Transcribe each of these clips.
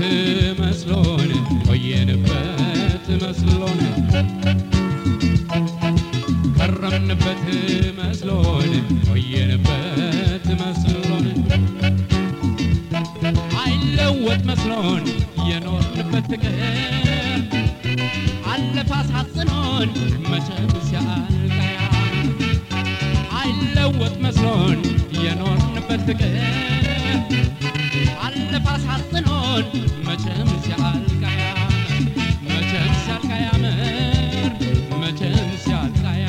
መስሎን ቆየንበት መስሎን ከረምንበት መስሎን ቆየንበት መስሎን አይለወጥ መስሎን የኖርንበት ፍቅር አለፈ አሳዝኖን መቼም ሲያልቃያ አይለወጥ መስሎን የኖርንበት ፍቅር አለፈ አሳዝኖን መቼም ሲያልቃያ መቼም ሲያልቃያ መቼም ሲያልቃያ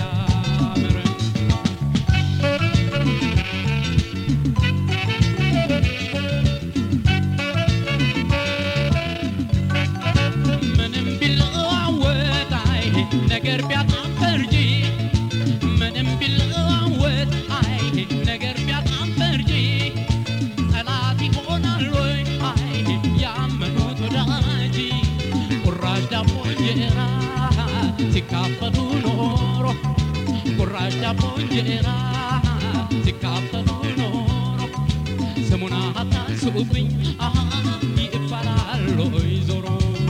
ነገር ቢያጣም ፈርጂ ምንም ቢለዋወጥ አይ ነገር ቢያጣም ፈርጂ ጠላት ይሆናል ወይ አይ ያመኑት ወዳጅ ቁራሽ ዳቦ እንጀራ ሲካፈሉ ኖሮ ቁራሽ ዳቦ እንጀራ ሲካፈሉ ኖሮ ስሙን አታንሱብኝ ይባላል ወይ ዞሮ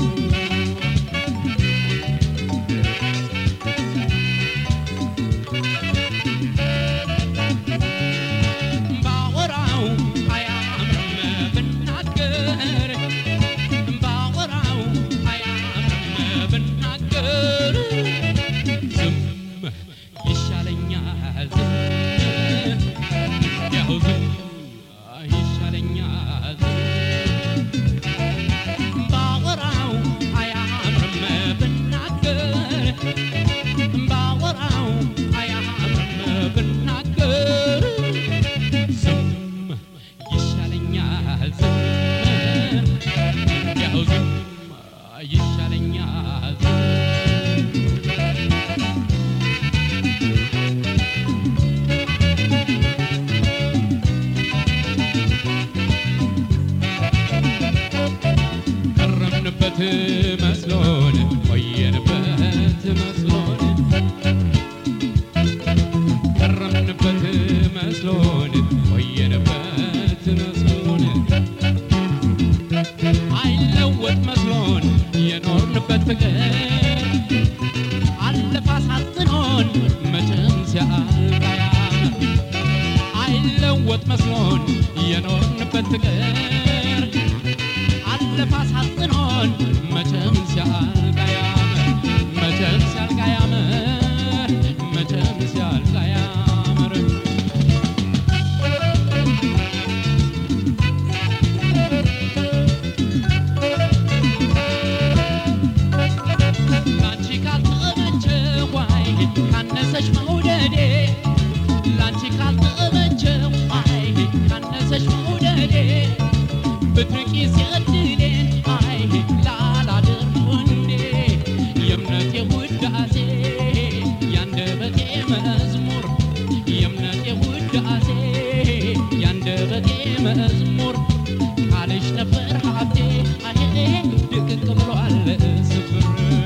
መስሎን ቆየንበት መስሎን ከረምንበት መስሎን ቆየንበት መስሎን አይለወጥ መስሎን የኖርንበት ፍቅር አለፈ አሳዝኖን መቼም ሲያልቃያ አይለወጥ መስሎን የኖርንበት ፍቅር አለፈ አሳዝኖን መቼም ሲያልቃያ መቼም ሲያልቃያ መቼም ሲያልቃያ ላንቺ ካልተመቸ ዋይ ካነሰሽ መውደዴ ላንቺ ካልተመቸ ዋይ ካነሰሽ መውደዴ ብትርቂ ሲያድሌን አይ ላላድር ወንዴ የእምነቴ ውዳሴ ያንደበቴ መዝሙር የእምነቴ ውዳሴ ያንደበቴ መዝሙር ካለሽ ነበር ሀብቴ አይ ድቅቅ ብሏል ስፍር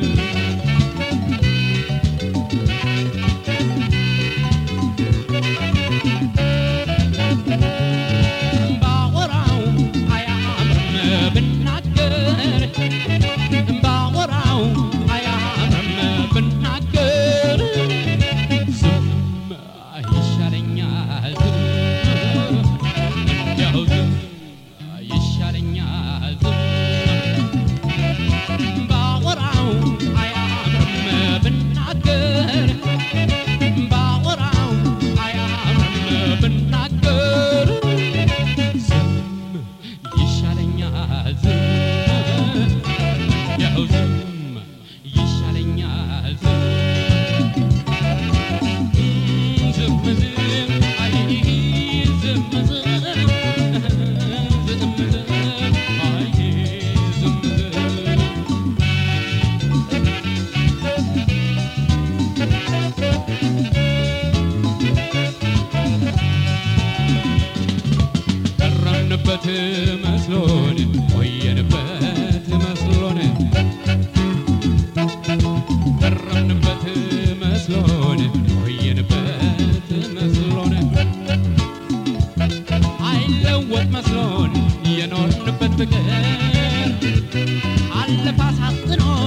መስሎን ቆየንበት መስሎን ከረምንበት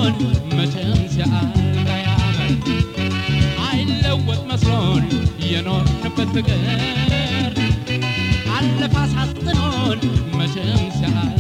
መስሎን መቼም ሲያልቅ ያመር አይለወጥ መስሎን የኖርንበት ፍቅር አለፈ አሳዝኖን መቼም ሲያልቅ